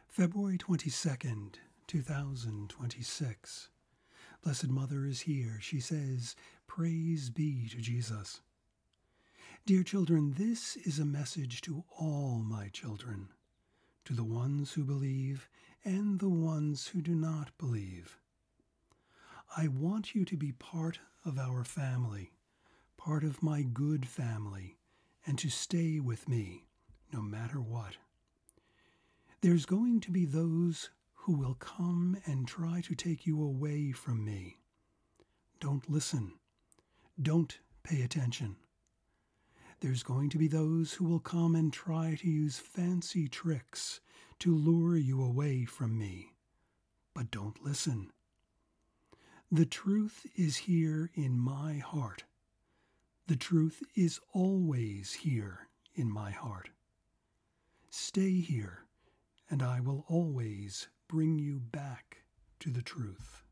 February 22nd, 2026. Blessed Mother is here. She says, "Praise be to Jesus." Dear children, this is a message to all my children, to the ones who believe and the ones who do not believe. I want you to be part of our family, part of my good family, and to stay with me no matter what. There's going to be those who will come and try to take you away from me. Don't listen. Don't pay attention. There's going to be those who will come and try to use fancy tricks to lure you away from me. But don't listen. The truth is here in my heart. The truth is always here in my heart. Stay here, and I will always bring you back to the truth.